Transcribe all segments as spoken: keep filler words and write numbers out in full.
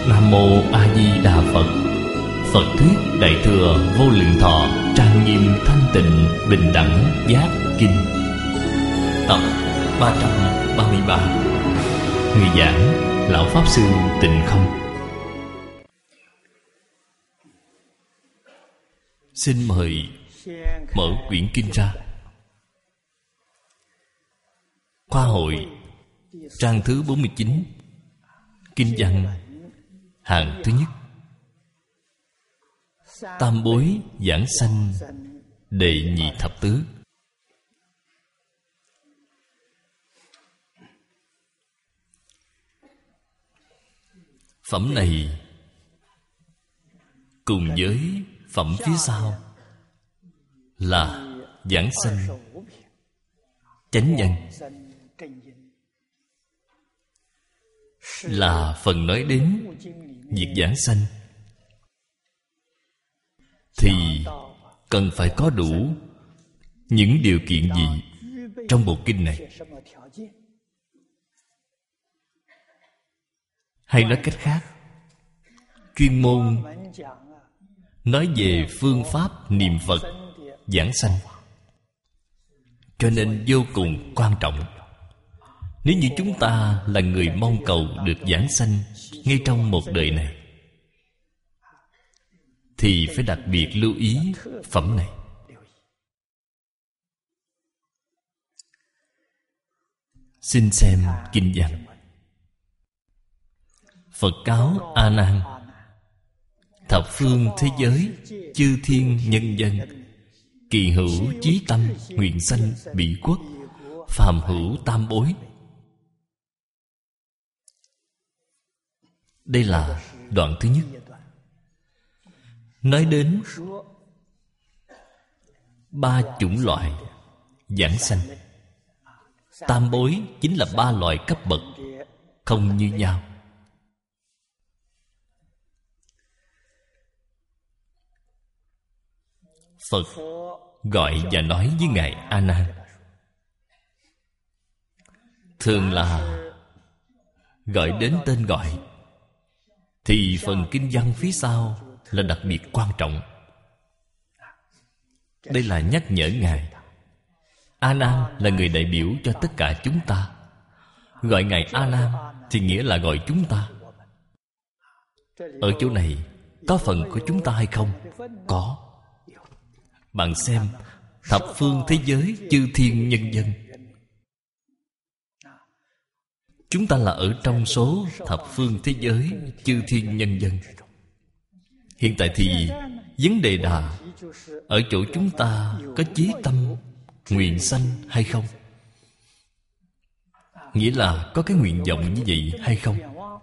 Nam Mô A Di Đà Phật. Phật thuyết Đại thừa Vô Lượng Thọ trang nghiêm thanh tịnh bình đẳng giác kinh, tập ba trăm ba mươi ba. Người giảng Lão Pháp Sư Tịnh Không. Xin mời mở quyển kinh ra. Khoa hội trang thứ bốn mươi chín, kinh văn hạng thứ nhất. Tam bối giảng sanh đệ nhị thập tứ. Phẩm này cùng với phẩm phía sau là giảng sanh chánh nhân, là phần nói đến việc giảng sanh thì cần phải có đủ những điều kiện gì trong bộ kinh này? Hay nói cách khác, chuyên môn nói về phương pháp niệm Phật giảng sanh, cho nên vô cùng quan trọng. Nếu như chúng ta là người mong cầu được giảng sanh ngay trong một đời này, thì phải đặc biệt lưu ý phẩm này. Xin xem kinh văn. Phật cáo A Nan: thập phương thế giới chư thiên nhân dân, kỳ hữu chí tâm nguyện sanh bị quốc, phàm hữu tam bối. Đây là đoạn thứ nhất, nói đến ba chủng loại giảng sanh. Tam bối chính là ba loại cấp bậc không như nhau. Phật gọi và nói với Ngài A Nan, thường là gọi đến tên gọi, thì phần kinh văn phía sau là đặc biệt quan trọng. Đây là nhắc nhở Ngài. A Nan là người đại biểu cho tất cả chúng ta. Gọi Ngài A Nan thì nghĩa là gọi chúng ta. Ở chỗ này có phần của chúng ta hay không? Có. Bạn xem thập phương thế giới chư thiên nhân dân, chúng ta là ở trong số thập phương thế giới chư thiên nhân dân. Hiện tại thì vấn đề là ở chỗ chúng ta có chí tâm nguyện sanh hay không? Nghĩa là có cái nguyện vọng như vậy hay không?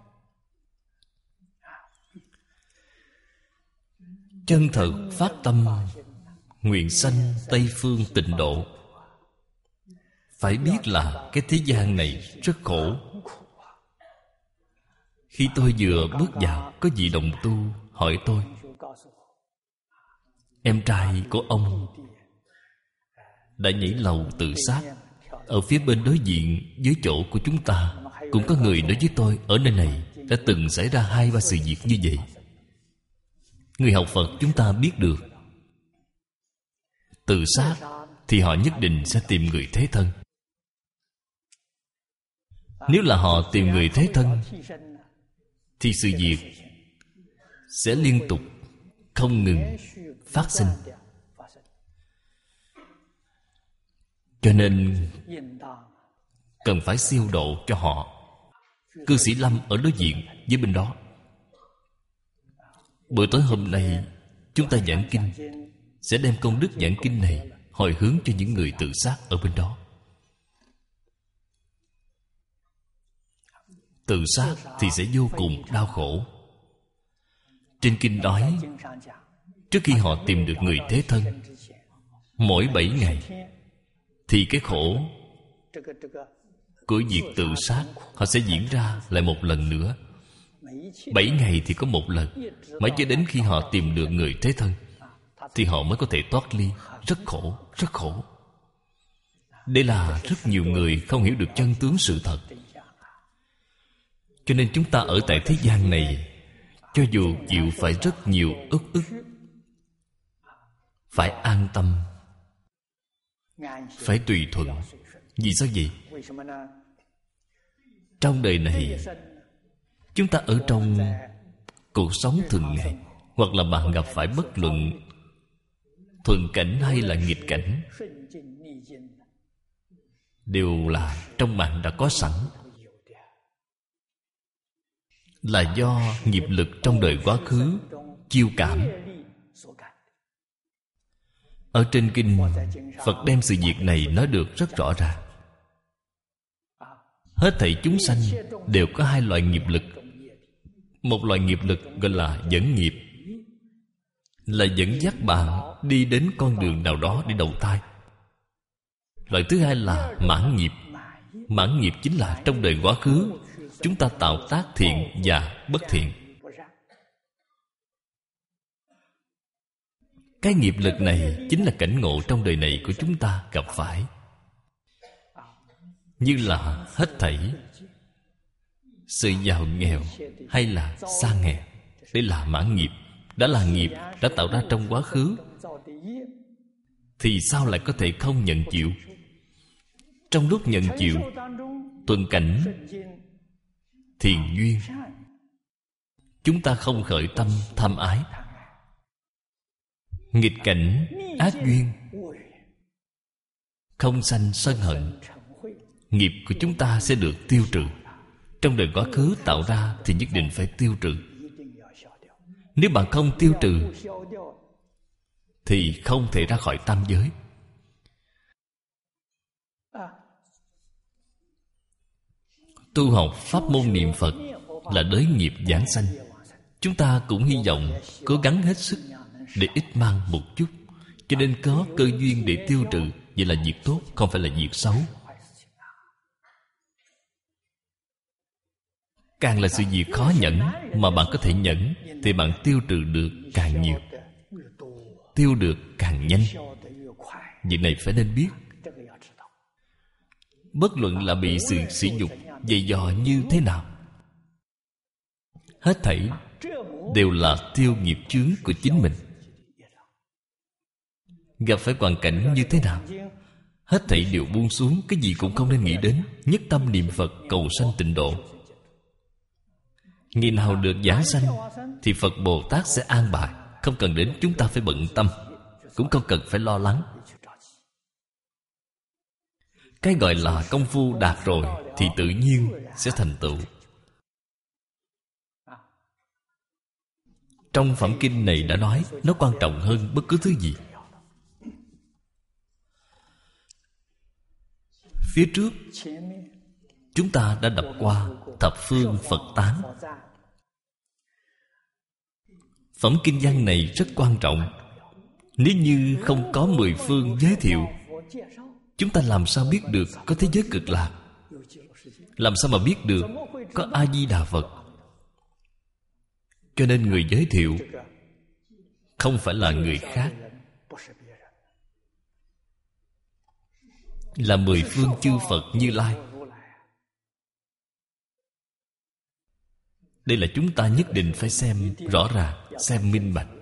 Chân thật phát tâm nguyện sanh Tây Phương Tịnh Độ. Phải biết là cái thế gian này rất khổ. Khi tôi vừa bước vào, có vị đồng tu hỏi tôi: em trai của ông đã nhảy lầu tự sát. Ở phía bên đối diện với chỗ của chúng ta cũng có người nói với tôi, ở nơi này đã từng xảy ra hai ba sự việc như vậy. Người học Phật chúng ta biết được, tự sát thì họ nhất định sẽ tìm người thế thân. Nếu là họ tìm người thế thân thì sự việc sẽ liên tục không ngừng phát sinh. Cho nên cần phải siêu độ cho họ. Cư sĩ Lâm ở đối diện với bên đó. Buổi tối hôm nay chúng ta giảng kinh, sẽ đem công đức giảng kinh này hồi hướng cho những người tự sát ở bên đó. Tự sát thì sẽ vô cùng đau khổ. Trên kinh nói, trước khi họ tìm được người thế thân, mỗi bảy ngày thì cái khổ của việc tự sát họ sẽ diễn ra lại một lần nữa. Bảy ngày thì có một lần, mãi cho đến khi họ tìm được người thế thân thì họ mới có thể thoát ly. Rất khổ, rất khổ. Đây là rất nhiều người không hiểu được chân tướng sự thật. Cho nên chúng ta ở tại thế gian này cho dù chịu phải rất nhiều uất ức, phải an tâm, phải tùy thuận. Vì sao vậy? Trong đời này, chúng ta ở trong cuộc sống thường ngày, hoặc là bạn gặp phải bất luận thuận cảnh hay là nghịch cảnh, đều là trong bạn đã có sẵn, là do nghiệp lực trong đời quá khứ chiêu cảm. Ở trên kinh, Phật đem sự việc này nói được rất rõ ràng. Hết thảy chúng sanh đều có hai loại nghiệp lực. Một loại nghiệp lực gọi là dẫn nghiệp, là dẫn dắt bạn đi đến con đường nào đó để đầu thai. Loại thứ hai là mãn nghiệp. Mãn nghiệp chính là trong đời quá khứ chúng ta tạo tác thiện và bất thiện. Cái nghiệp lực này chính là cảnh ngộ trong đời này của chúng ta gặp phải. Như là hết thảy sự giàu nghèo hay là sang nghèo, đây là mãn nghiệp. Đã là nghiệp đã tạo ra trong quá khứ, thì sao lại có thể không nhận chịu? Trong lúc nhận chịu, thuận cảnh, thiện duyên, chúng ta không khởi tâm tham ái. Nghịch cảnh, ác duyên, không sanh sân hận, nghiệp của chúng ta sẽ được tiêu trừ. Trong đời quá khứ tạo ra thì nhất định phải tiêu trừ. Nếu bạn không tiêu trừ thì không thể ra khỏi tam giới. Tu học pháp môn niệm Phật là đới nghiệp giảng sanh. Chúng ta cũng hy vọng cố gắng hết sức để ít mang một chút, cho nên có cơ duyên để tiêu trừ. Vậy là việc tốt, không phải là việc xấu. Càng là sự việc khó nhẫn mà bạn có thể nhẫn, thì bạn tiêu trừ được càng nhiều, tiêu được càng nhanh. Việc này phải nên biết. Bất luận là bị sự sỉ nhục dày dò như thế nào, hết thảy đều là tiêu nghiệp chướng của chính mình. Gặp phải hoàn cảnh như thế nào, hết thảy đều buông xuống, cái gì cũng không nên nghĩ đến, nhất tâm niệm Phật cầu sanh tịnh độ. Ngày nào được giảng sanh thì Phật Bồ Tát sẽ an bài, không cần đến chúng ta phải bận tâm, cũng không cần phải lo lắng. Cái gọi là công phu đạt rồi thì tự nhiên sẽ thành tựu. Trong phẩm kinh này đã nói, nó quan trọng hơn bất cứ thứ gì. Phía trước chúng ta đã đọc qua thập phương Phật tán. Phẩm kinh văn này rất quan trọng. Nếu như không có mười phương giới thiệu, chúng ta làm sao biết được có thế giới cực lạc? Làm sao mà biết được có A-di-đà Phật? Cho nên người giới thiệu không phải là người khác, là mười phương chư Phật Như Lai. Đây là chúng ta nhất định phải xem rõ ràng, xem minh bạch.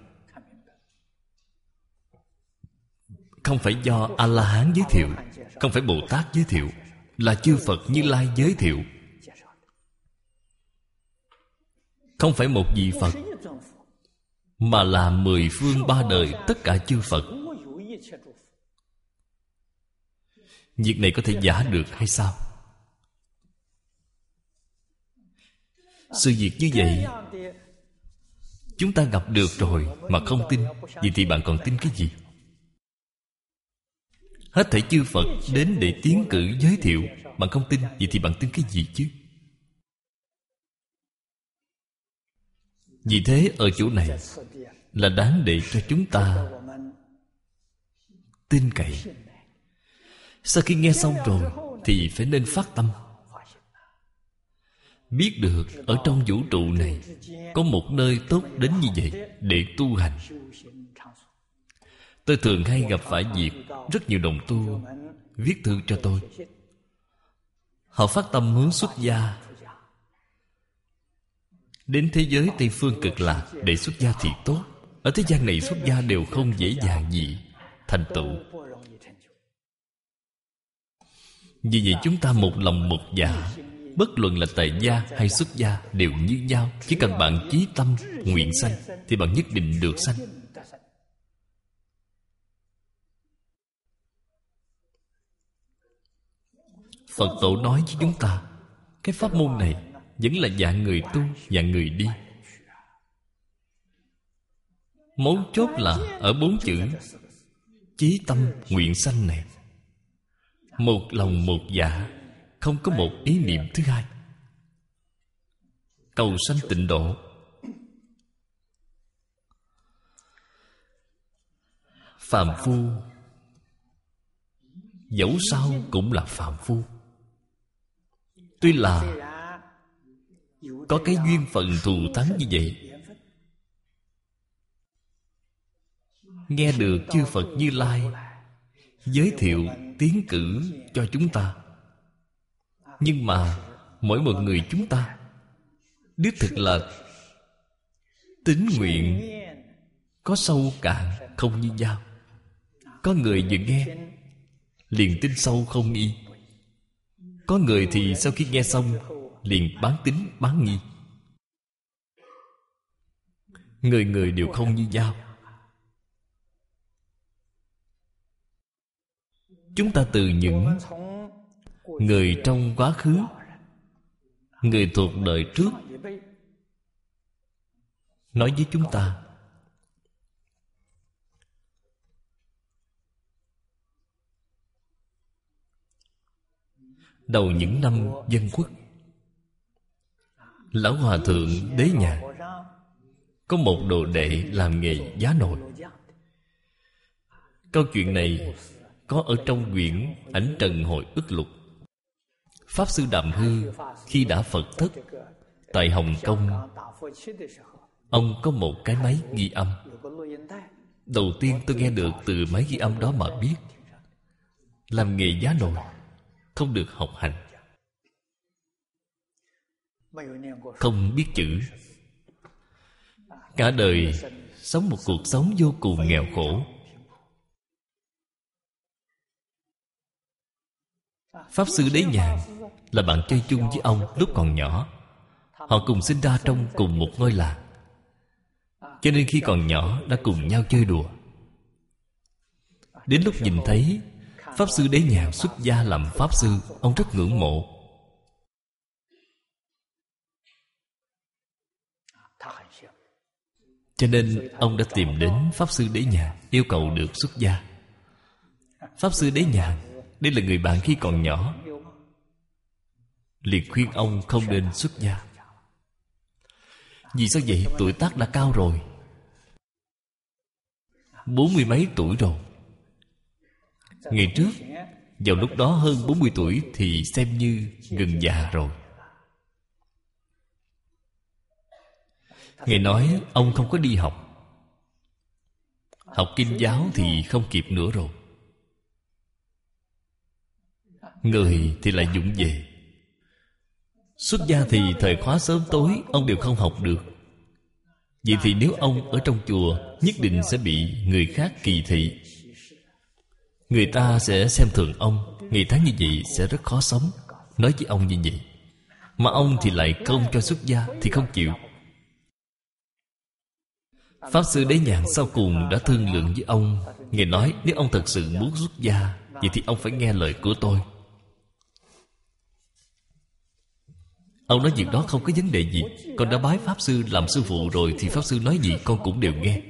Không phải do A-la-hán giới thiệu, không phải Bồ Tát giới thiệu, là chư Phật Như Lai giới thiệu. Không phải một vị Phật, mà là mười phương ba đời tất cả chư Phật. Việc này có thể giả được hay sao? Sự việc như vậy chúng ta gặp được rồi mà không tin, vậy thì bạn còn tin cái gì? Hết thảy chư Phật đến để tiến cử giới thiệu, bạn không tin, vậy thì bạn tin cái gì chứ? Vì thế ở chỗ này là đáng để cho chúng ta tin cậy. Sau khi nghe xong rồi thì phải nên phát tâm, biết được ở trong vũ trụ này có một nơi tốt đến như vậy để tu hành. Tôi thường hay gặp phải việc rất nhiều đồng tu viết thư cho tôi. Họ phát tâm hướng xuất gia, Đến thế giới Tây Phương Cực Lạc để xuất gia thì tốt. Ở thế gian này xuất gia đều không dễ dàng gì thành tựu. Vì vậy chúng ta một lòng một dạ, bất luận là tại gia hay xuất gia đều như nhau. Chỉ cần bạn chí tâm nguyện sanh thì bạn nhất định được sanh. Phật tổ nói với chúng ta, cái pháp môn này vẫn là dạng người tu, dạng người đi. Mấu chốt là ở bốn chữ chí tâm nguyện sanh này. Một lòng một dạ, không có một ý niệm thứ hai. Cầu sanh tịnh độ. Phàm phu dẫu sao cũng là phàm phu. Tuy là có cái duyên phận thù thắng như vậy, nghe được chư Phật Như Lai giới thiệu tiến cử cho chúng ta, nhưng mà mỗi một người chúng ta đích thực là tín nguyện có sâu cạn không như nhau. Có người vừa nghe liền tin sâu không nghi. Có người thì sau khi nghe xong liền bán tín bán nghi. Người người đều không như nhau. Chúng ta từ những người trong quá khứ, người thuộc đời trước nói với chúng ta, đầu những năm Dân Quốc, Lão Hòa Thượng Đế Nhàn có một đồ đệ làm nghề giá nồi. Câu chuyện này có ở trong quyển Ảnh Trần Hội Ức Lục. Pháp Sư Đàm Hư khi đã Phật thất tại Hồng Kông, ông có một cái máy ghi âm. Đầu tiên tôi nghe được từ máy ghi âm đó mà biết làm nghề giá nồi không được học hành, không biết chữ, cả đời sống một cuộc sống vô cùng nghèo khổ. Pháp Sư Đế Nhàn là bạn chơi chung với ông lúc còn nhỏ. Họ cùng sinh ra trong cùng một ngôi làng, cho nên khi còn nhỏ đã cùng nhau chơi đùa. Đến lúc nhìn thấy Pháp Sư Đế Nhàn xuất gia làm Pháp Sư, ông rất ngưỡng mộ. Cho nên ông đã tìm đến Pháp Sư Đế Nhàn yêu cầu được xuất gia. Pháp Sư Đế Nhàn, đây là người bạn khi còn nhỏ, liền khuyên ông không nên xuất gia. Vì sao vậy? Tuổi tác đã cao rồi, bốn mươi mấy tuổi rồi. Ngày trước, vào lúc đó hơn bốn mươi tuổi thì xem như gần già rồi. Ngài nói ông không có đi học, học kinh giáo thì không kịp nữa rồi. Người thì lại vụng về. Xuất gia thì thời khóa sớm tối ông đều không học được. Vậy thì nếu ông ở trong chùa, nhất định sẽ bị người khác kỳ thị. Người ta sẽ xem thường ông. Ngày tháng như vậy sẽ rất khó sống. Nói với ông như vậy, mà ông thì lại không cho xuất gia, thì không chịu. Pháp Sư Đế Nhàn sau cùng đã thương lượng với ông. Ngài nói nếu ông thật sự muốn xuất gia, vậy thì ông phải nghe lời của tôi. Ông nói việc đó không có vấn đề gì. Con đã bái Pháp Sư làm sư phụ rồi, thì Pháp Sư nói gì con cũng đều nghe.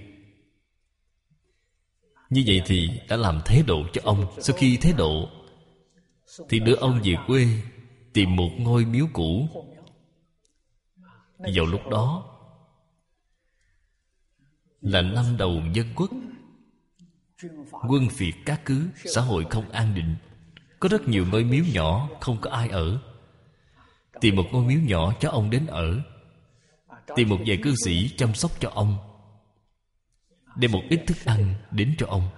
Như vậy thì đã làm thế độ cho ông. Sau khi thế độ thì đưa ông về quê, tìm một ngôi miếu cũ. Vào lúc đó là năm đầu Dân Quốc, quân phiệt các cứ, xã hội không an định. Có rất nhiều ngôi miếu nhỏ không có ai ở. Tìm một ngôi miếu nhỏ cho ông đến ở. Tìm một vài cư sĩ chăm sóc cho ông, đem một ít thức ăn đến cho ông,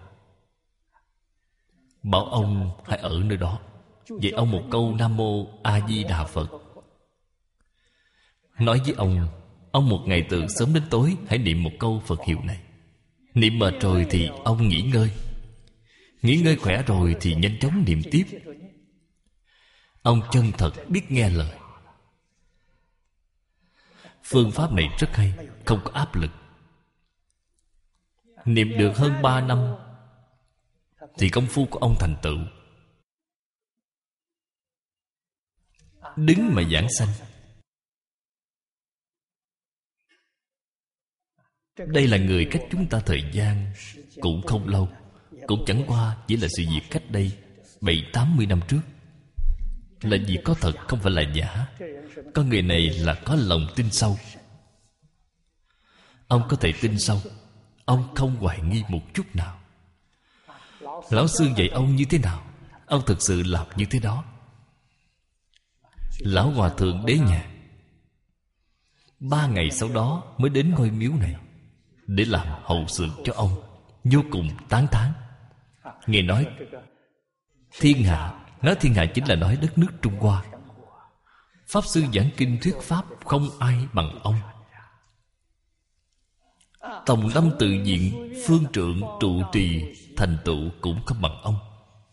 bảo ông hãy ở nơi đó. Vậy ông một câu Nam Mô A Di Đà Phật, nói với ông Ông một ngày từ sớm đến tối hãy niệm một câu Phật hiệu này. Niệm mệt rồi thì ông nghỉ ngơi. Nghỉ ngơi khỏe rồi thì nhanh chóng niệm tiếp. Ông chân thật biết nghe lời. Phương pháp này rất hay, không có áp lực. Niệm được hơn ba năm thì công phu của ông thành tựu. Đứng mà giảng sanh. Đây là người cách chúng ta thời gian cũng không lâu, cũng chẳng qua chỉ là sự việc cách đây bảy tám mươi năm trước. Là việc có thật, không phải là giả. Con người này là có lòng tin sâu. Ông có thể tin sâu, ông không hoài nghi một chút nào. Lão sư dạy ông như thế nào, ông thực sự làm như thế đó. Lão hòa thượng Đế Nhàn ba ngày sau đó mới đến ngôi miếu này để làm hậu sự cho ông, vô cùng tán thán. Nghe nói thiên hạ, nói thiên hạ chính là nói đất nước Trung Hoa. Pháp sư giảng kinh thuyết pháp không ai bằng ông. Tòng lâm tự viện, phương trượng trụ trì thành tựu cũng không bằng ông.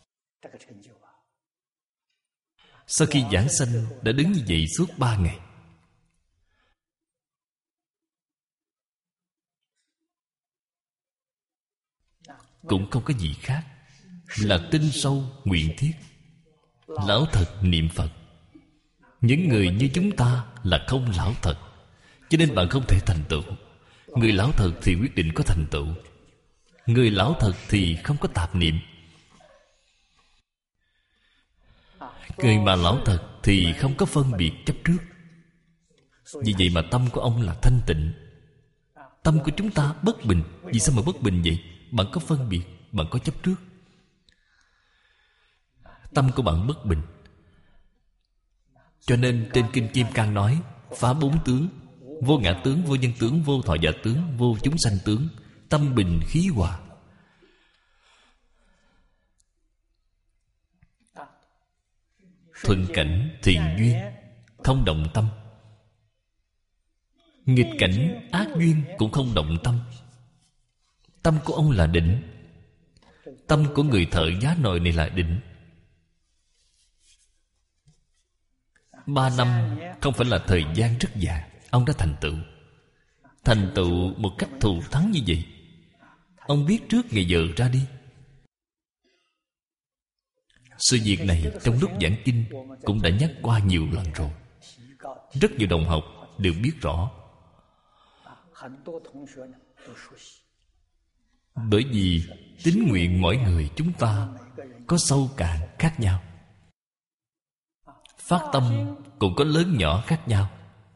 Sau khi giảng sanh đã đứng như vậy suốt ba ngày. Cũng không có gì khác, là tin sâu nguyện thiết, lão thật niệm Phật. Những người như chúng ta là không lão thật, cho nên bạn không thể thành tựu. Người lão thật thì quyết định có thành tựu. Người lão thật thì không có tạp niệm. Người mà lão thật thì không có phân biệt chấp trước. Vì vậy mà tâm của ông là thanh tịnh. Tâm của chúng ta bất bình. Vì sao mà bất bình vậy? Bạn có phân biệt, bạn có chấp trước. Tâm của bạn bất bình. Cho nên trên Kinh Kim Cang nói phá bốn tướng: vô ngã tướng, vô nhân tướng, vô thọ giả tướng, vô chúng sanh tướng. Tâm bình khí hòa. Thuận cảnh thiện duyên, không động tâm. Nghịch cảnh ác duyên cũng không động tâm. Tâm của ông là định. Tâm của người thợ giá nồi này là định. Ba năm không phải là thời gian rất dài. Ông đã thành tựu. Thành tựu một cách thù thắng như vậy. Ông biết trước ngày giờ ra đi. Sự việc này trong lúc giảng kinh cũng đã nhắc qua nhiều lần rồi. Rất nhiều đồng học đều biết rõ. Bởi vì tín nguyện mỗi người chúng ta có sâu cạn khác nhau, phát tâm cũng có lớn nhỏ khác nhau.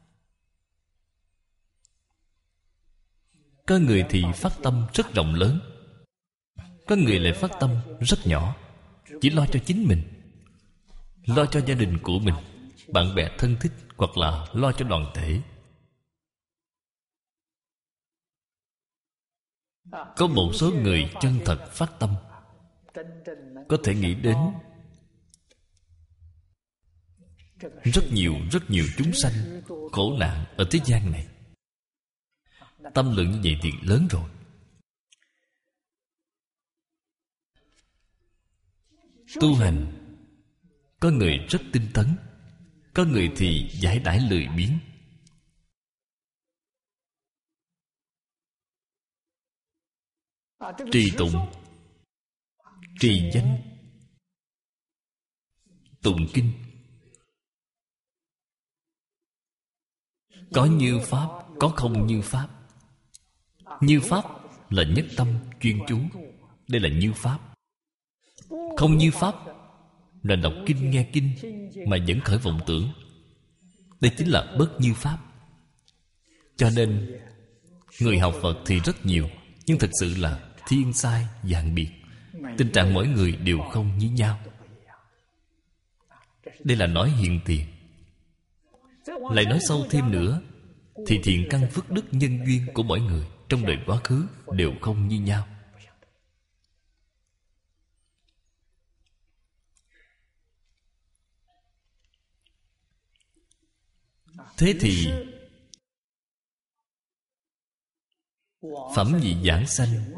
Có người thì phát tâm rất rộng lớn, có người lại phát tâm rất nhỏ, chỉ lo cho chính mình, lo cho gia đình của mình, bạn bè thân thích, hoặc là lo cho đoàn thể. Có một số người chân thật phát tâm, có thể nghĩ đến rất nhiều rất nhiều chúng sanh khổ nạn ở thế gian này. Tâm lượng như vậy thì lớn rồi. Tu hành, có người rất tinh tấn, có người thì giải đãi lười biếng. Trì tụng, trì danh, tụng kinh, có như pháp, có không như pháp. Như pháp là nhất tâm chuyên chú, đây là như pháp. Không như pháp là đọc kinh nghe kinh mà vẫn khởi vọng tưởng, đây chính là bất như pháp. Cho nên người học Phật thì rất nhiều, nhưng thực sự là thiên sai vạn biệt. Tình trạng mỗi người đều không như nhau. Đây là nói hiện tiền. Lại nói sâu thêm nữa, thì thiện căn phước đức nhân duyên của mỗi người trong đời quá khứ đều không như nhau. Thế thì phẩm vị giảng sanh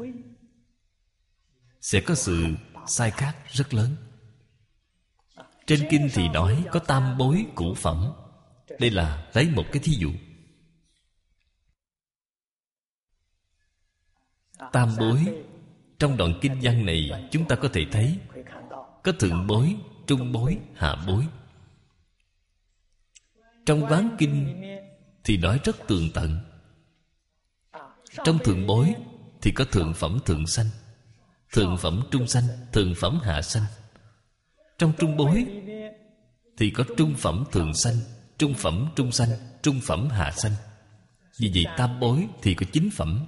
sẽ có sự sai khác rất lớn. Trên kinh thì nói có tam bối cũ phẩm. Đây là lấy một cái thí dụ. Tam bối, trong đoạn kinh văn này chúng ta có thể thấy có thượng bối, trung bối, hạ bối. Trong Quán Kinh thì nói rất tường tận. Trong thượng bối thì có thượng phẩm thượng sanh, thượng phẩm trung sanh, thượng phẩm hạ sanh. Trong trung bối thì có trung phẩm thượng sanh, trung phẩm trung sanh, trung phẩm hạ sanh. Vì vậy tam bối thì có chín phẩm.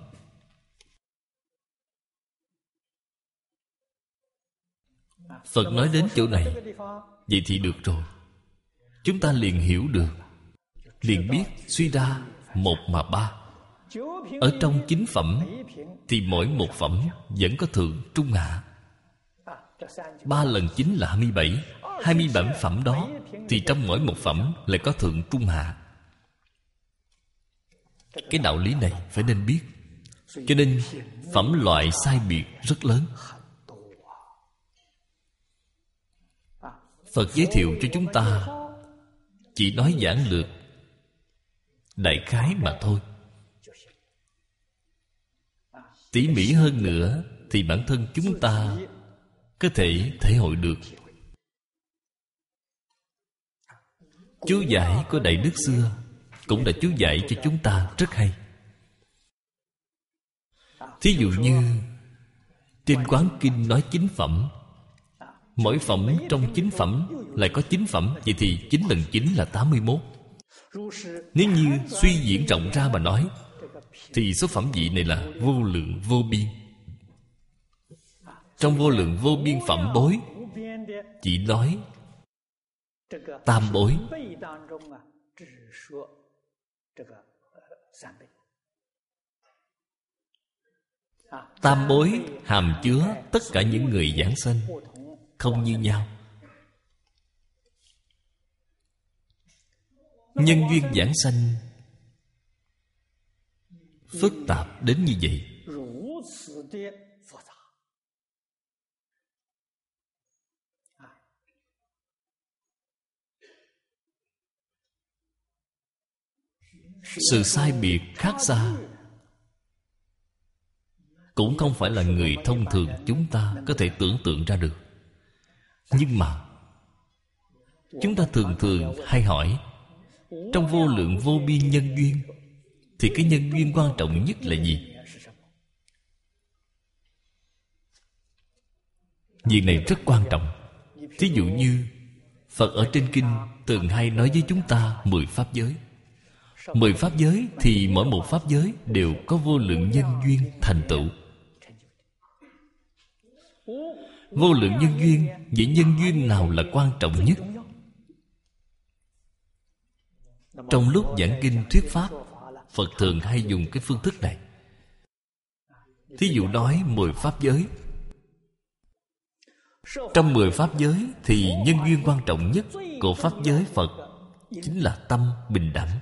Phật nói đến chỗ này, vậy thì được rồi. Chúng ta liền hiểu được, liền biết suy ra một mà ba. Ở trong chín phẩm thì mỗi một phẩm vẫn có thượng trung hạ. Ba lần chín là hai mươi bảy. Hai mươi bảy phẩm đó thì trong mỗi một phẩm lại có thượng trung hạ. Cái đạo lý này phải nên biết. Cho nên phẩm loại sai biệt rất lớn. Phật giới thiệu cho chúng ta chỉ nói giản lược, đại khái mà thôi. Tỉ mỉ hơn nữa thì bản thân chúng ta có thể thể hội được. Chú giải của Đại Đức xưa cũng đã chú giải cho chúng ta rất hay. Thí dụ như trên Quán Kinh nói chín phẩm, mỗi phẩm trong chín phẩm lại có chín phẩm. Vậy thì chín lần chín là tám mươi mốt. Nếu như suy diễn rộng ra mà nói thì số phẩm vị này là vô lượng vô biên. Trong vô lượng vô biên phẩm bối chỉ nói tam bối. Tam bối hàm chứa tất cả những người giảng sanh, không như nhau. Nhân duyên giảng sanh phức tạp đến như vậy. Sự sai biệt khác xa cũng không phải là người thông thường chúng ta có thể tưởng tượng ra được. Nhưng mà chúng ta thường thường hay hỏi, trong vô lượng vô biên nhân duyên thì cái nhân duyên quan trọng nhất là gì? Việc này rất quan trọng. Thí dụ như Phật ở trên kinh thường hay nói với chúng ta mười pháp giới. Mười pháp giới thì mỗi một pháp giới đều có vô lượng nhân duyên thành tựu. Vô lượng nhân duyên, vậy nhân duyên nào là quan trọng nhất? Trong lúc giảng kinh thuyết pháp, Phật thường hay dùng cái phương thức này. Thí dụ nói mười pháp giới. Trong mười pháp giới thì nhân duyên quan trọng nhất của pháp giới Phật chính là tâm bình đẳng.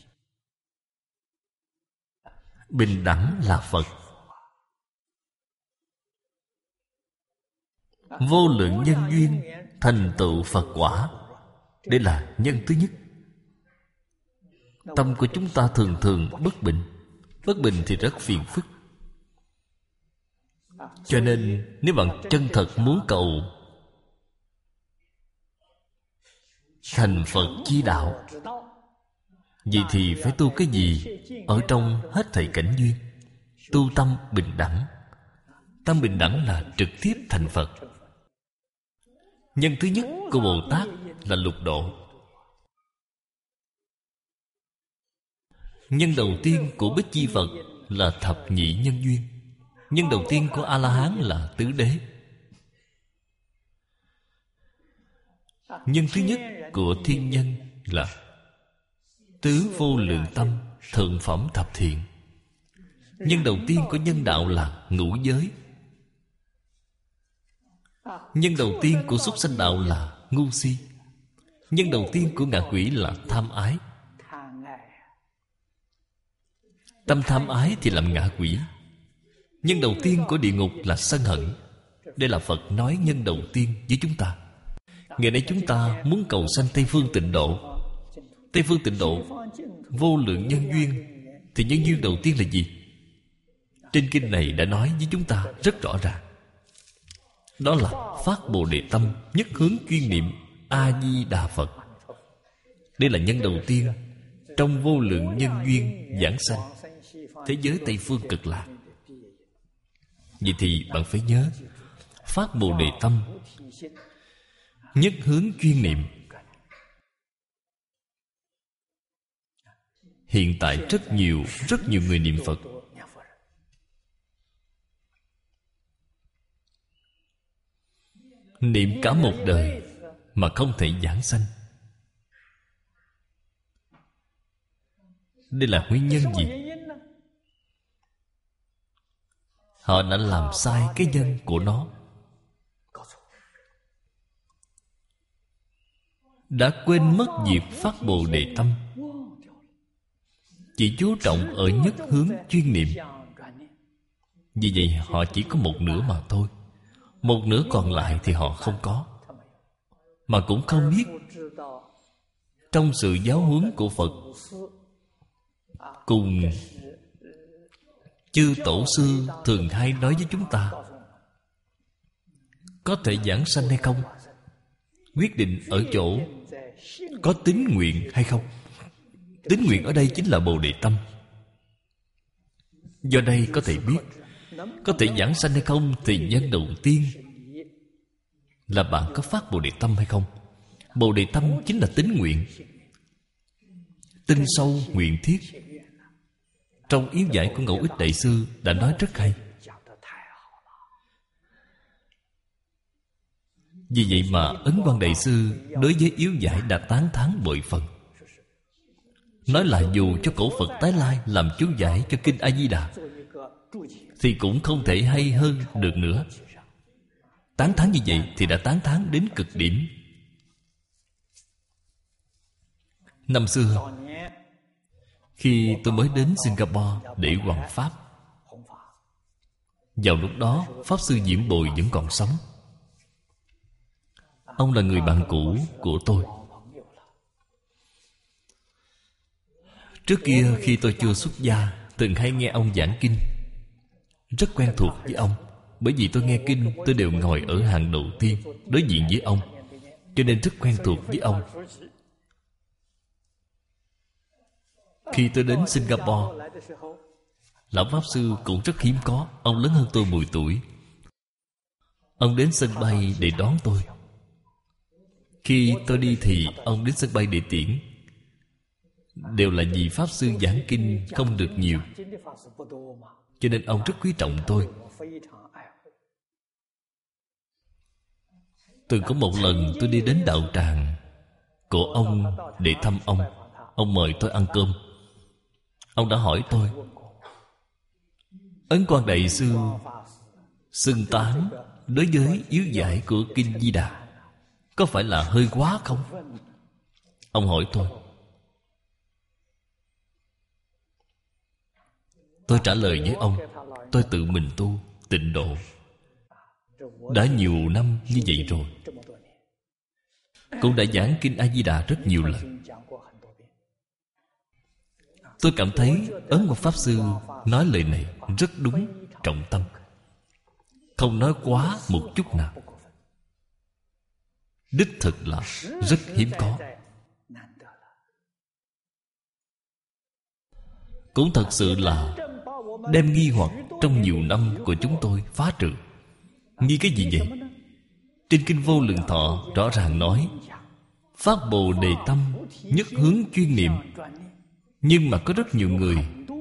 Bình đẳng là Phật. Vô lượng nhân duyên thành tựu Phật quả. Đây là nhân thứ nhất. Tâm của chúng ta thường thường bất bình. Bất bình thì rất phiền phức. Cho nên nếu bạn chân thật muốn cầu thành Phật chi đạo, vậy thì phải tu cái gì? Ở trong hết thảy cảnh duyên tu tâm bình đẳng. Tâm bình đẳng là trực tiếp thành Phật. Nhân thứ nhất của Bồ Tát là lục độ. Nhân đầu tiên của Bích Chi Phật là thập nhị nhân duyên. Nhân đầu tiên của A-la-hán là tứ đế. Nhân thứ nhất của thiên nhân là tứ vô lượng tâm, thượng phẩm thập thiện. Nhân đầu tiên của nhân đạo là ngũ giới. Nhân đầu tiên của súc sanh đạo là ngu si. Nhân đầu tiên của ngạ quỷ là tham ái. Tâm tham ái thì làm ngạ quỷ. Nhân đầu tiên của địa ngục là sân hận. Đây là Phật nói nhân đầu tiên với chúng ta. Ngày nay chúng ta muốn cầu sanh Tây Phương Tịnh Độ. Tây Phương Tịnh Độ vô lượng nhân duyên. Thì nhân duyên đầu tiên là gì? Trên kinh này đã nói với chúng ta rất rõ ràng. Đó là phát Bồ Đề tâm, nhất hướng chuyên niệm A-di-đà Phật. Đây là nhân đầu tiên trong vô lượng nhân duyên giảng sanh thế giới Tây Phương Cực Lạc. Vậy thì bạn phải nhớ, phát Bồ Đề tâm, nhất hướng chuyên niệm. Hiện tại rất nhiều, rất nhiều người niệm Phật, niệm cả một đời mà không thể giảng sanh. Đây là nguyên nhân gì? Họ đã làm sai cái nhân của nó, đã quên mất việc phát Bồ Đề tâm, chỉ chú trọng ở nhất hướng chuyên niệm. Vì vậy họ chỉ có một nửa mà thôi. Một nửa còn lại thì họ không có, mà cũng không biết trong sự giáo huấn của Phật cùng chư tổ sư thường hay nói với chúng ta, có thể giảng sanh hay không, quyết định ở chỗ có tín nguyện hay không. Tín nguyện ở đây chính là Bồ Đề tâm. Do đây có thể biết có thể giảng sanh hay không, thì nhân đầu tiên là bạn có phát Bồ Đề tâm hay không. Bồ Đề tâm chính là tín nguyện, tinh sâu nguyện thiết. Trong Yếu Giải của Ngẫu Ích Đại Sư đã nói rất hay. Vì vậy mà Ấn Quang Đại Sư đối với Yếu Giải đã tán thán bội phần, nói là dù cho cổ Phật tái lai làm chú giải cho Kinh A-di-đà thì cũng không thể hay hơn được nữa. Tán thán như vậy thì đã tán thán đến cực điểm. Năm xưa, khi tôi mới đến Singapore để hoằng pháp, vào lúc đó Pháp Sư Diễm Bồi vẫn còn sống. Ông là người bạn cũ của tôi. Trước kia khi tôi chưa xuất gia, từng hay nghe ông giảng kinh, rất quen thuộc với ông. Bởi vì tôi nghe kinh, tôi đều ngồi ở hàng đầu tiên đối diện với ông, cho nên rất quen thuộc với ông. Khi tôi đến Singapore, Lão Pháp Sư cũng rất hiếm có. Ông lớn hơn tôi mười tuổi. Ông đến sân bay để đón tôi. Khi tôi đi thì ông đến sân bay để tiễn. Đều là vì Pháp Sư giảng kinh không được nhiều, cho nên ông rất quý trọng tôi. Từng có một lần tôi đi đến đạo tràng của ông để thăm ông. Ông mời tôi ăn cơm. Ông đã hỏi tôi, Ấn Quang Đại Sư xưng tán đối với Yếu Giải của Kinh Di Đà có phải là hơi quá không? Ông hỏi tôi. Tôi trả lời với ông, tôi tự mình tu tịnh độ đã nhiều năm như vậy rồi, cũng đã giảng Kinh A-di-đà rất nhiều lần. Tôi cảm thấy Ấn Quang Pháp Sư nói lời này rất đúng, trọng tâm, không nói quá một chút nào. Đích thực là rất hiếm có. Cũng thật sự là đem nghi hoặc trong nhiều năm của chúng tôi phá trừ. Nghi cái gì vậy? Trên Kinh Vô Lượng Thọ rõ ràng nói phát Bồ Đề tâm, nhất hướng chuyên niệm. Nhưng mà có rất nhiều người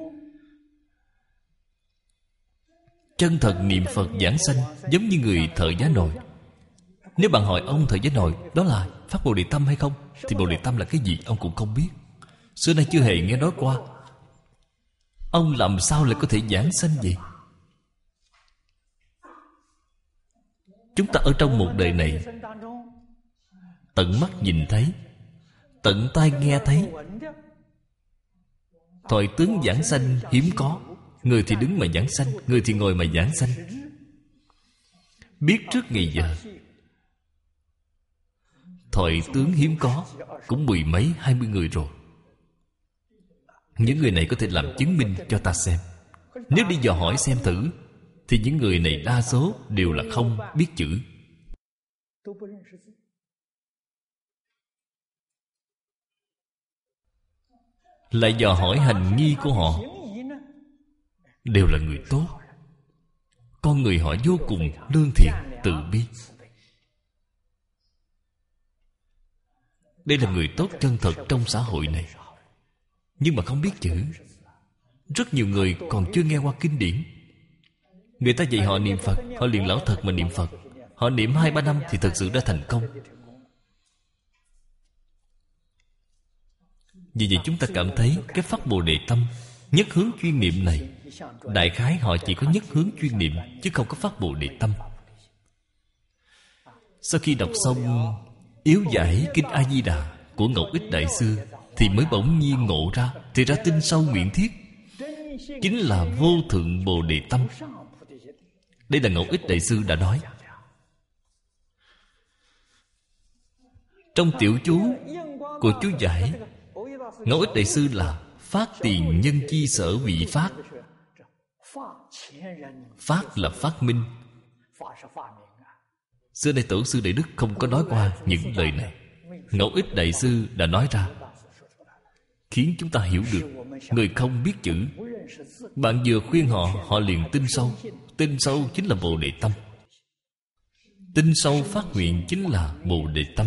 chân thật niệm Phật giảng sanh giống như người thợ giá nồi. Nếu bạn hỏi ông thợ giá nồi đó là phát Bồ Đề tâm hay không, thì Bồ Đề tâm là cái gì ông cũng không biết, xưa nay chưa hề nghe nói qua. Ông làm sao lại có thể giảng sanh vậy? Chúng ta ở trong một đời này, tận mắt nhìn thấy, tận tai nghe thấy, thoại tướng giảng sanh hiếm có. Người thì đứng mà giảng sanh, người thì ngồi mà giảng sanh. Biết trước ngày giờ. Thoại tướng hiếm có, cũng mười mấy hai mươi người rồi. Những người này có thể làm chứng minh cho ta xem. Nếu đi dò hỏi xem thử, thì những người này đa số đều là không biết chữ. Lại dò hỏi hành nghi của họ, đều là người tốt. Con người họ vô cùng lương thiện, từ bi. Đây là người tốt chân thật trong xã hội này. Nhưng mà không biết chữ. Rất nhiều người còn chưa nghe qua kinh điển. Người ta dạy họ niệm Phật, họ liền lão thật mà niệm Phật. Họ niệm hai ba năm thì thật sự đã thành công. Vì vậy chúng ta cảm thấy cái pháp Bồ Đề Tâm, nhất hướng chuyên niệm này, đại khái họ chỉ có nhất hướng chuyên niệm, chứ không có pháp Bồ Đề Tâm. Sau khi đọc xong yếu giải Kinh A Di Đà của Ngọc Ích Đại Sư, thì mới bỗng nhiên ngộ ra, thì ra tinh sâu nguyện thiết chính là vô thượng Bồ Đề Tâm. Đây là Ngọc Ích Đại Sư đã nói. Trong tiểu chú của chú giải, Ngọc Ích Đại Sư là phát tiền nhân chi sở vị phát. Phát là phát minh. Xưa nay Tổ sư Đại Đức không có nói qua những lời này. Ngọc Ích Đại Sư đã nói ra, khiến chúng ta hiểu được. Người không biết chữ, bạn vừa khuyên họ, họ liền tin sâu. Tin sâu chính là Bồ Đề Tâm. Tin sâu phát nguyện chính là Bồ Đề Tâm.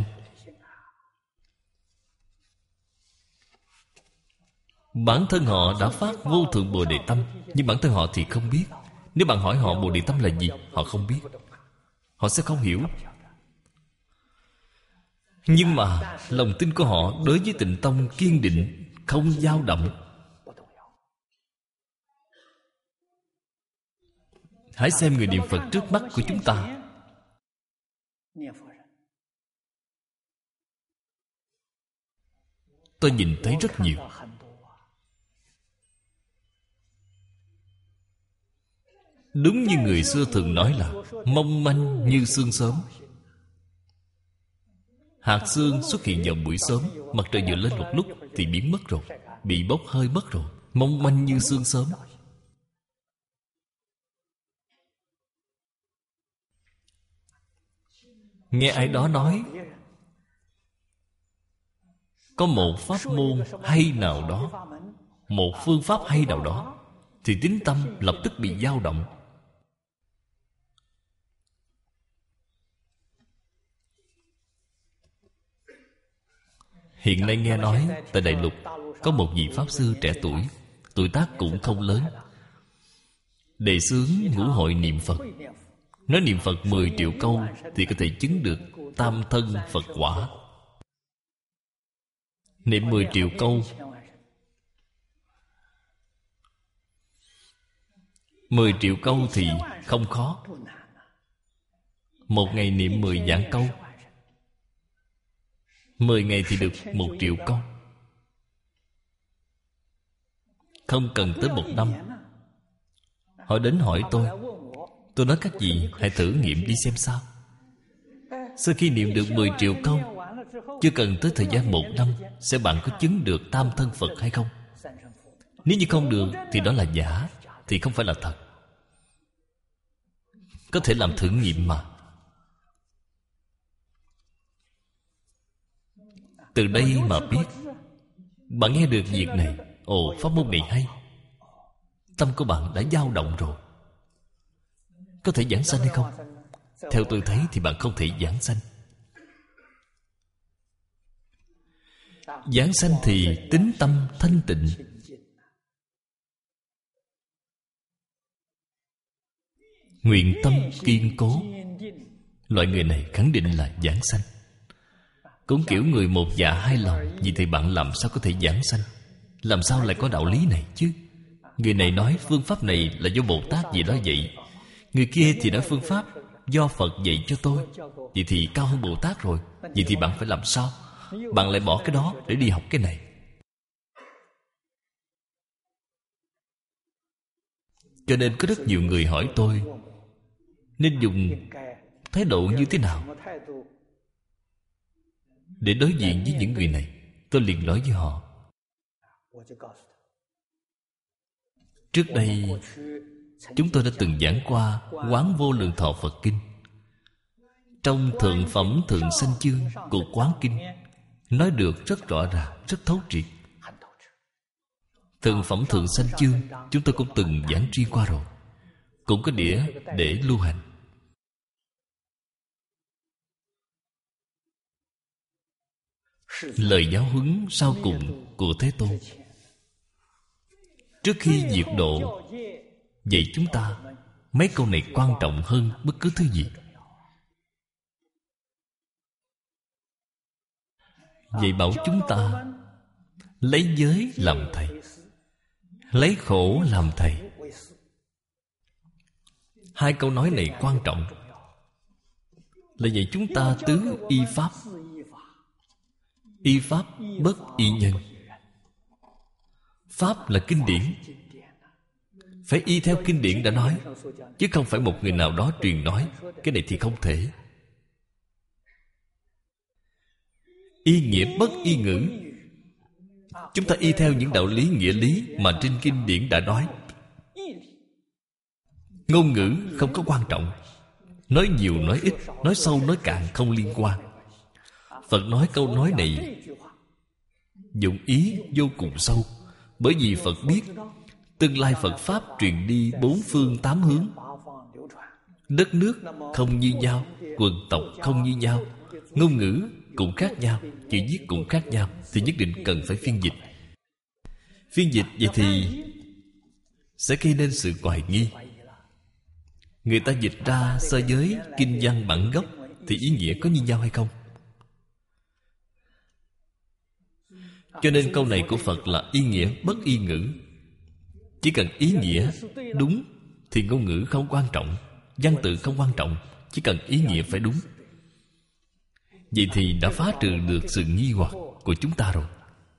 Bản thân họ đã phát vô thượng Bồ Đề Tâm, nhưng bản thân họ thì không biết. Nếu bạn hỏi họ Bồ Đề Tâm là gì, họ không biết. Họ sẽ không hiểu. Nhưng mà lòng tin của họ đối với Tịnh Tông kiên định, không dao động. Hãy xem người niệm Phật trước mắt của chúng ta. Tôi nhìn thấy rất nhiều. Đúng như người xưa thường nói là mong manh như sương sớm. Hạt sương xuất hiện vào buổi sớm, mặt trời vừa lên một lúc thì biến mất rồi, bị bốc hơi mất rồi. Mong manh như sương sớm. Nghe ai đó nói có một pháp môn hay nào đó, một phương pháp hay nào đó, thì tín tâm lập tức bị dao động. Hiện nay nghe nói tại Đại Lục có một vị Pháp Sư trẻ tuổi, tuổi tác cũng không lớn, đề xướng ngũ hội niệm Phật. Nói niệm Phật mười triệu câu thì có thể chứng được tam thân Phật quả. Niệm mười triệu câu, mười triệu câu thì không khó. Một ngày niệm mười vạn câu, mười ngày thì được một triệu câu. Không cần tới một năm. Họ đến hỏi tôi, tôi nói các vị hãy thử nghiệm đi xem sao. Sau khi niệm được mười triệu câu, chưa cần tới thời gian một năm, sẽ bạn có chứng được tam thân Phật hay không? Nếu như không được thì đó là giả, thì không phải là thật. Có thể làm thử nghiệm mà. Từ đây mà biết, bạn nghe được việc này, ồ, pháp môn này hay, tâm của bạn đã dao động rồi. Có thể giảng sanh hay không? Theo tôi thấy thì bạn không thể giảng sanh. Giảng sanh thì tín tâm thanh tịnh. Nguyện tâm kiên cố. Loại người này khẳng định là giảng sanh. Cũng kiểu người một dạ hai lòng. Vì thì bạn làm sao có thể giảng sanh? Làm sao lại có đạo lý này chứ? Người này nói phương pháp này là do Bồ Tát gì đó dạy, người kia thì nói phương pháp do Phật dạy cho tôi. Vậy thì cao hơn Bồ Tát rồi. Vậy thì bạn phải làm sao? Bạn lại bỏ cái đó để đi học cái này. Cho nên có rất nhiều người hỏi tôi nên dùng thái độ như thế nào để đối diện với những người này. Tôi liền nói với họ, trước đây chúng tôi đã từng giảng qua Quán Vô Lượng Thọ Phật Kinh. Trong Thượng Phẩm Thượng Sanh Chương của Quán Kinh nói được rất rõ ràng, rất thấu triệt. Thượng Phẩm Thượng Sanh Chương chúng tôi cũng từng giảng riêng qua rồi, cũng có đĩa để lưu hành. Lời giáo huấn sau cùng của Thế Tôn trước khi diệt độ dạy chúng ta mấy câu này quan trọng hơn bất cứ thứ gì. Dạy bảo chúng ta lấy giới làm thầy, lấy khổ làm thầy. Hai câu nói này quan trọng, là dạy chúng ta tứ y pháp. Y pháp bất y nhân. Pháp là kinh điển, phải y theo kinh điển đã nói, chứ không phải một người nào đó truyền nói. Cái này thì không thể. Y nghĩa bất y ngữ. Chúng ta y theo những đạo lý nghĩa lý mà trên kinh điển đã nói. Ngôn ngữ không có quan trọng, nói nhiều nói ít, nói sâu nói cạn không liên quan. Phật nói câu nói này dụng ý vô cùng sâu, bởi vì Phật biết tương lai Phật Pháp truyền đi bốn phương tám hướng. Đất nước không như nhau, quần tộc không như nhau, ngôn ngữ cũng khác nhau, chữ viết cũng khác nhau, thì nhất định cần phải phiên dịch. Phiên dịch vậy thì sẽ gây nên sự hoài nghi. Người ta dịch ra so với kinh văn bản gốc thì ý nghĩa có như nhau hay không? Cho nên câu này của Phật là y nghĩa bất y ngữ. Chỉ cần ý nghĩa đúng thì ngôn ngữ không quan trọng, văn tự không quan trọng, chỉ cần ý nghĩa phải đúng. Vậy thì đã phá trừ được sự nghi hoặc của chúng ta rồi.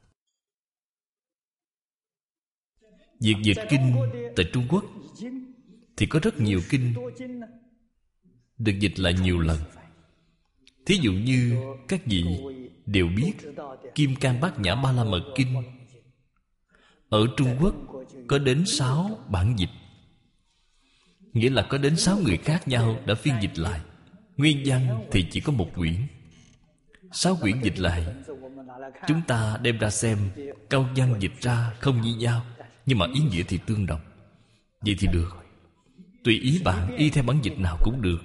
Việc dịch kinh tại Trung Quốc thì có rất nhiều kinh được dịch lại nhiều lần. Thí dụ như các vị đều biết Kim Cang Bát Nhã Ba La Mật Kinh ở Trung Quốc có đến sáu bản dịch, nghĩa là có đến sáu người khác nhau đã phiên dịch lại. Nguyên văn thì chỉ có một quyển, sáu quyển dịch lại. Chúng ta đem ra xem, câu văn dịch ra không như nhau, nhưng mà ý nghĩa thì tương đồng. Vậy thì được, tùy ý bạn y theo bản dịch nào cũng được.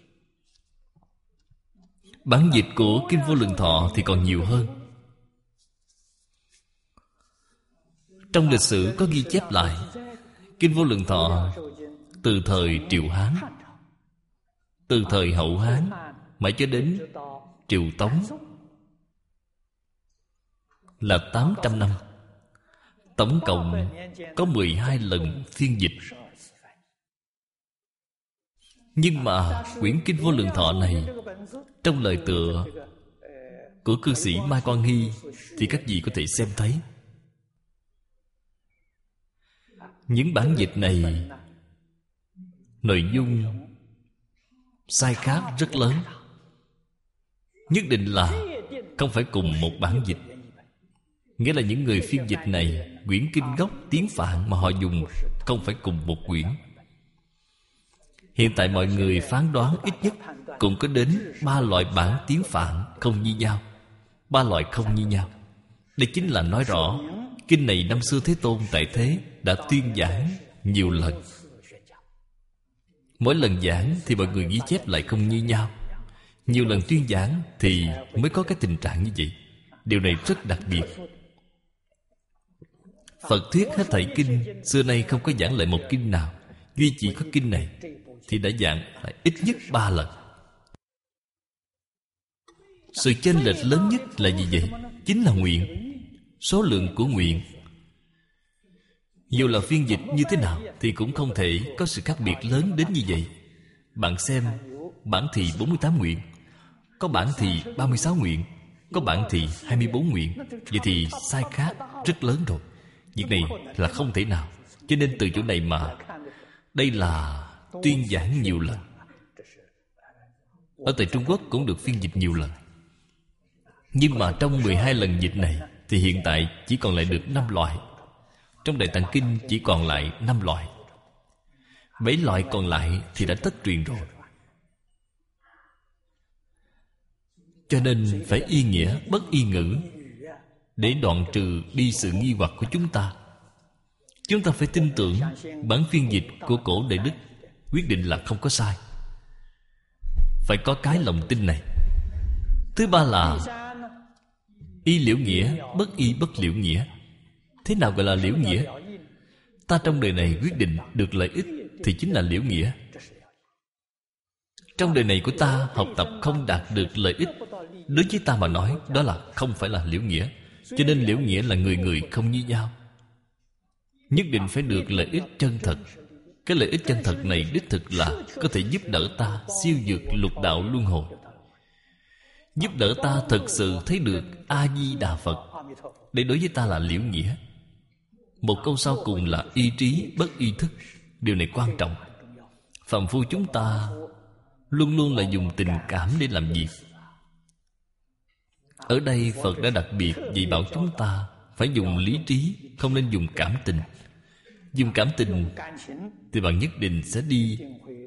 Bản dịch của Kinh Vô Lượng Thọ thì còn nhiều hơn. Trong lịch sử có ghi chép lại Kinh Vô Lượng Thọ từ thời Triệu Hán, từ thời Hậu Hán, mãi cho đến Triều Tống là tám trăm năm. Tổng cộng có mười hai lần phiên dịch. Nhưng mà quyển Kinh Vô Lượng Thọ này, trong lời tựa của cư sĩ Mai Quang Hy thì các vị có thể xem thấy, những bản dịch này nội dung sai khác rất lớn. Nhất định là không phải cùng một bản dịch. Nghĩa là những người phiên dịch này, quyển kinh gốc tiếng Phạn mà họ dùng không phải cùng một quyển. Hiện tại mọi người phán đoán ít nhất cũng có đến ba loại bản tiếng Phạn không như nhau. Ba loại không như nhau. Đây chính là nói rõ kinh này năm xưa Thế Tôn tại thế đã tuyên giảng nhiều lần. Mỗi lần giảng thì mọi người ghi chép lại không như nhau. Nhiều lần tuyên giảng thì mới có cái tình trạng như vậy. Điều này rất đặc biệt. Phật thuyết hết thảy kinh, xưa nay không có giảng lại một kinh nào, duy chỉ có kinh này thì đã giảng lại ít nhất ba lần. Sự chênh lệch lớn nhất là gì vậy? Chính là nguyện, số lượng của nguyện. Dù là phiên dịch như thế nào thì cũng không thể có sự khác biệt lớn đến như vậy. Bạn xem, bản thì bốn mươi tám nguyện, có bản thì ba mươi sáu nguyện, có bản thì hai mươi bốn nguyện. Vậy thì sai khác rất lớn rồi. Việc này là không thể nào. Cho nên từ chỗ này mà Đây là tuyên giảng nhiều lần. Ở tại Trung Quốc cũng được phiên dịch nhiều lần. Nhưng mà trong mười hai lần dịch này thì hiện tại chỉ còn lại được năm loại. Trong Đại Tạng Kinh chỉ còn lại năm loại. Bảy loại còn lại thì đã thất truyền rồi. Cho nên phải y nghĩa bất y ngữ, để đoạn trừ đi sự nghi hoặc của chúng ta. Chúng ta phải tin tưởng bản phiên dịch của cổ Đại Đức quyết định là không có sai. Phải có cái lòng tin này. Thứ ba là y liễu nghĩa, bất y bất liễu nghĩa. Thế nào gọi là liễu nghĩa? Ta trong đời này quyết định được lợi ích thì chính là liễu nghĩa. Trong đời này của ta học tập không đạt được lợi ích, đối với ta mà nói đó là không phải là liễu nghĩa. Cho nên liễu nghĩa là người người không như nhau. Nhất định phải được lợi ích chân thật. Cái lợi ích chân thật này đích thực là có thể giúp đỡ ta siêu vượt lục đạo luân hồi, giúp đỡ ta thực sự thấy được A-di-đà Phật. Đây đối với ta là liễu nghĩa. Một câu sau cùng là y trí bất y thức. Điều này quan trọng. Phàm phu chúng ta luôn luôn là dùng tình cảm để làm việc. Ở đây Phật đã đặc biệt dạy bảo chúng ta phải dùng lý trí, không nên dùng cảm tình. Dùng cảm tình thì bạn nhất định sẽ đi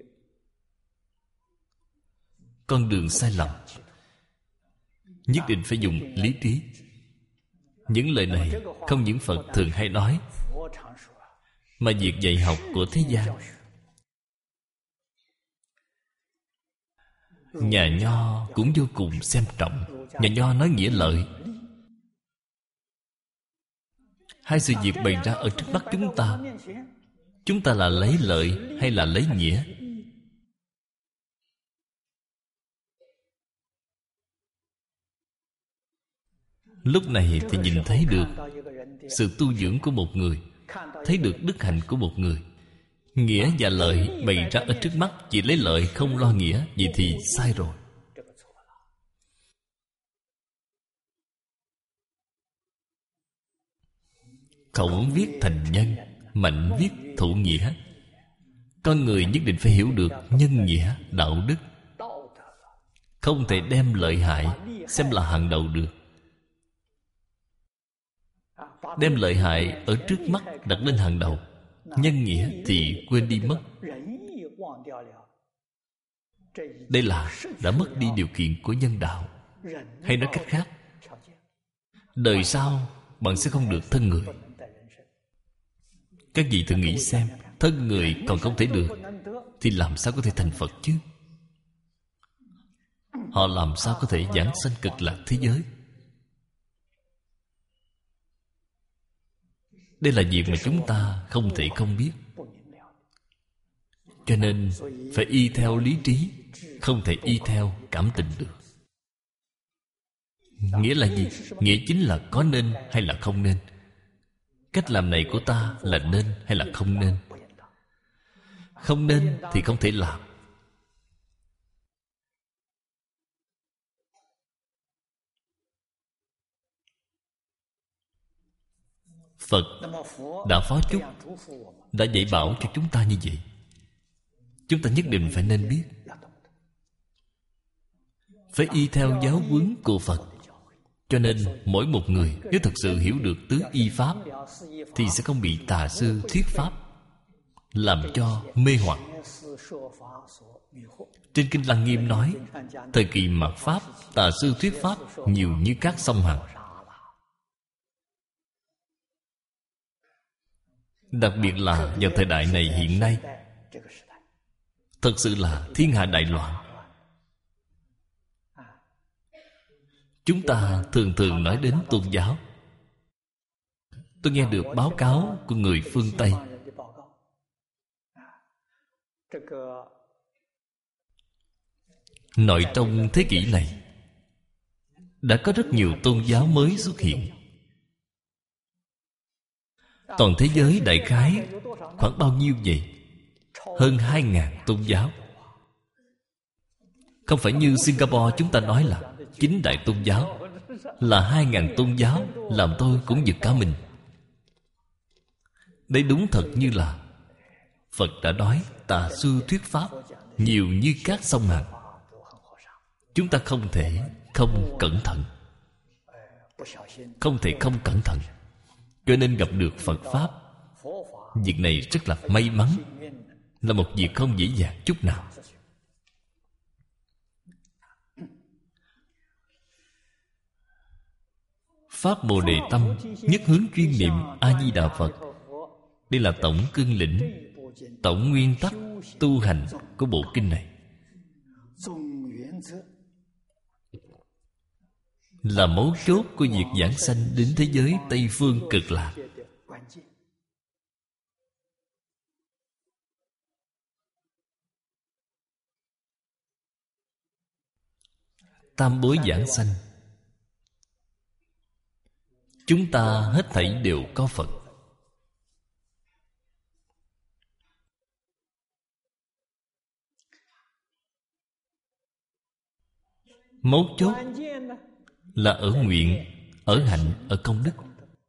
con đường sai lầm. Nhất định phải dùng lý trí. Những lời này không những Phật thường hay nói, mà việc dạy học của thế gian, nhà Nho cũng vô cùng xem trọng. Nhà Nho nói nghĩa lợi. Hai sự việc bày ra ở trước mắt chúng ta, chúng ta là lấy lợi hay là lấy nghĩa? Lúc này thì nhìn thấy được sự tu dưỡng của một người, thấy được đức hạnh của một người. Nghĩa và lợi bày ra ở trước mắt, chỉ lấy lợi không lo nghĩa, vậy thì sai rồi. Khổng viết thành nhân, Mạnh viết thụ nghĩa. Con người nhất định phải hiểu được nhân nghĩa, đạo đức. Không thể đem lợi hại xem là hàng đầu được. Đem lợi hại ở trước mắt đặt lên hàng đầu, nhân nghĩa thì quên đi mất. Đây là đã mất đi điều kiện của nhân đạo. Hay nói cách khác, đời sau bạn sẽ không được thân người. Các vị thử nghĩ xem, thân người còn không thể được thì làm sao có thể thành Phật chứ? Họ làm sao có thể giảng sanh cực lạc thế giới? Đây là việc mà chúng ta không thể không biết. Cho nên phải y theo lý trí, không thể y theo cảm tình được. Nghĩa là gì? Nghĩa chính là có nên hay là không nên. Cách làm này của ta là nên hay là không nên? Không nên thì không thể làm. Phật đã phó chúc, đã dạy bảo cho chúng ta như vậy. Chúng ta nhất định phải nên biết, phải y theo giáo huấn của Phật. Cho nên mỗi một người nếu thực sự hiểu được tứ y pháp thì sẽ không bị tà sư thuyết pháp làm cho mê hoặc. Trên Kinh Lăng Nghiêm nói, thời kỳ mạt pháp, tà sư thuyết pháp nhiều như các sông Hằng. Đặc biệt là vào thời đại này hiện nay, thật sự là thiên hạ đại loạn. Chúng ta thường thường nói đến tôn giáo. Tôi nghe được báo cáo của người phương Tây. Nội trong thế kỷ này đã có rất nhiều tôn giáo mới xuất hiện. Toàn thế giới đại khái khoảng bao nhiêu vậy? Hơn hai ngàn tôn giáo. Không phải như Singapore chúng ta nói là chín đại tôn giáo, là hai ngàn tôn giáo, làm tôi cũng giật cả mình. Đấy đúng thật như là Phật đã nói tà sư thuyết pháp nhiều như các sông Hằng. Chúng ta không thể không cẩn thận, không thể không cẩn thận. Cho nên gặp được Phật Pháp, việc này rất là may mắn, là một việc không dễ dàng chút nào. Phát Bồ Đề tâm, nhất hướng chuyên niệm A-di-đà Phật. Đây là tổng cương lĩnh, tổng nguyên tắc tu hành của bộ kinh này, là mấu chốt của việc giảng sanh đến thế giới Tây Phương Cực Lạc. Tam bối giảng sanh, chúng ta hết thảy đều có Phật. Mấu chốt là ở nguyện, ở hạnh, ở công đức.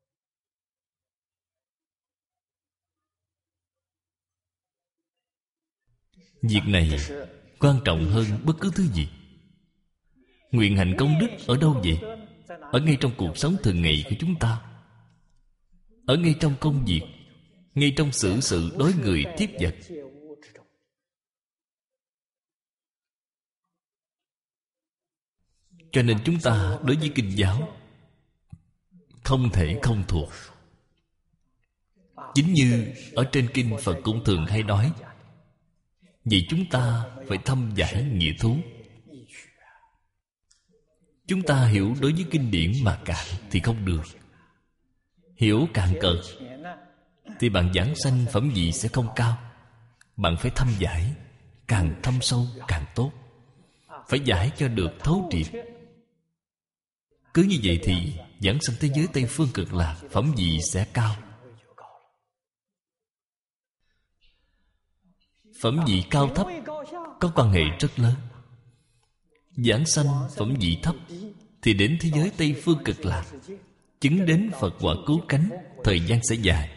Việc này quan trọng hơn bất cứ thứ gì. Nguyện hạnh công đức ở đâu vậy? Ở ngay trong cuộc sống thường ngày của chúng ta, ở ngay trong công việc, ngay trong xử sự đối người tiếp vật. Cho nên chúng ta đối với kinh giáo không thể không thuộc. Chính như ở trên kinh Phật cũng thường hay nói, vì chúng ta phải thâm giải nghĩa thú. Chúng ta hiểu đối với kinh điển mà cạn thì không được. Hiểu cạn cợt thì bạn giảng sanh phẩm vị sẽ không cao. Bạn phải thâm giải, càng thâm sâu càng tốt. Phải giải cho được thấu triệt. Cứ như vậy thì giảng sanh thế giới Tây Phương Cực Lạc, phẩm vị sẽ cao. Phẩm vị cao thấp có quan hệ rất lớn. Giảng sanh phẩm vị thấp thì đến thế giới Tây Phương Cực Lạc, chứng đến Phật quả cứu cánh, thời gian sẽ dài.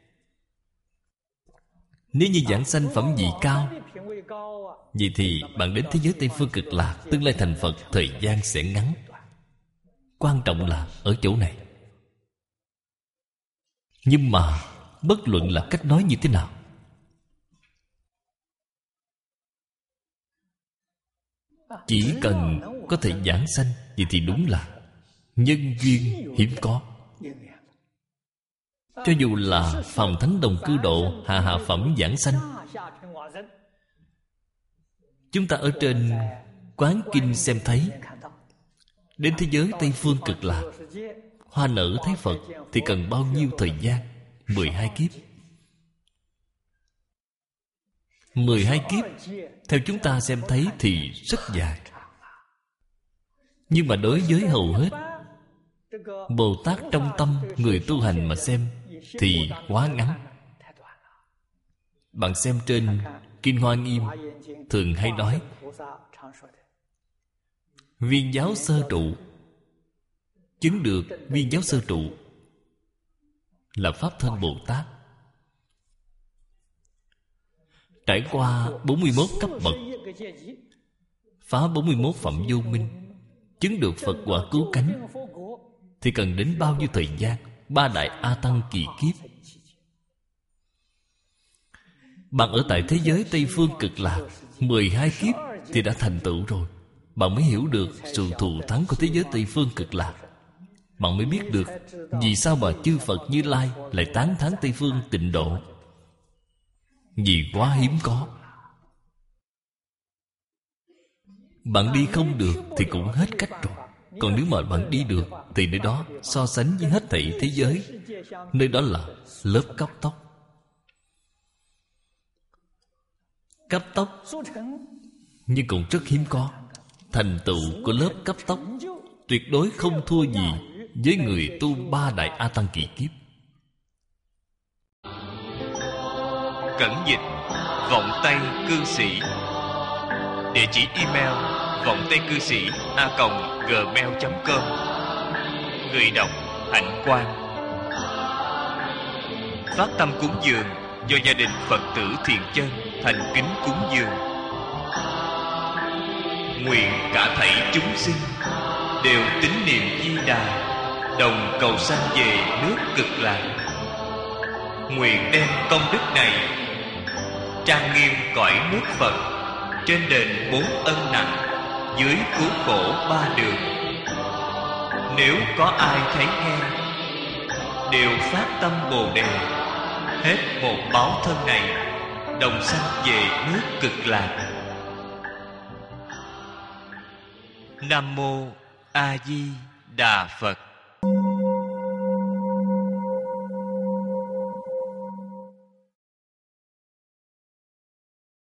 Nếu như giảng sanh phẩm vị cao, vậy thì bạn đến thế giới Tây Phương Cực Lạc, tương lai thành Phật, thời gian sẽ ngắn. Quan trọng là ở chỗ này. Nhưng mà bất luận là cách nói như thế nào, chỉ cần có thể giảng sanh, vậy thì đúng là nhân duyên hiếm có. Cho dù là Phàm Thánh Đồng Cư Độ, hạ hạ phẩm giảng sanh, chúng ta ở trên Quán Kinh xem thấy, đến thế giới Tây Phương Cực Lạc, hoa nở thấy Phật thì cần bao nhiêu thời gian? Mười hai kiếp. Mười hai kiếp theo chúng ta xem thấy thì rất dài. Nhưng mà đối với hầu hết Bồ Tát trong tâm người tu hành mà xem thì quá ngắn. Bạn xem trên Kinh Hoa Nghiêm thường hay nói, viên giáo sơ trụ, chứng được viên giáo sơ trụ là Pháp Thân Bồ Tát. Trải qua bốn mươi mốt cấp bậc, phá bốn mươi mốt phẩm vô minh, chứng được Phật quả cứu cánh thì cần đến bao nhiêu thời gian? Ba đại A Tăng kỳ kiếp. Bạn ở tại thế giới Tây Phương Cực Lạc mười hai kiếp thì đã thành tựu rồi. Bạn mới hiểu được sự thù thắng của thế giới Tây Phương Cực Lạc. Bạn mới biết được vì sao mà chư Phật Như Lai lại tán thán Tây Phương Tịnh Độ. Vì quá hiếm có. Bạn đi không được thì cũng hết cách rồi. Còn nếu mà bạn đi được thì nơi đó so sánh với hết thảy thế giới, nơi đó là lớp cấp tốc. Cấp tốc nhưng cũng rất hiếm có. Thành tựu của lớp cấp tốc tuyệt đối không thua gì với người tu ba đại A Tăng kỳ kiếp. Cẩn dịch Vọng Tây Cư Sĩ. Địa chỉ email vọng tây cư sĩ a còng gmail chấm com. Người đọc Hạnh Quang. Phát tâm cúng dường do gia đình Phật tử Thiện Chân thành kính cúng dường. Nguyện cả thảy chúng sinh đều tín niệm Di Đà, đồng cầu sanh về nước Cực Lạc. Nguyện đem công đức này trang nghiêm cõi nước Phật, trên đền bốn ân nặng, dưới cứu khổ ba đường. Nếu có ai thấy nghe, đều phát tâm Bồ Đề, hết một báo thân này, đồng sanh về nước Cực Lạc. Nam mô A Di Đà Phật.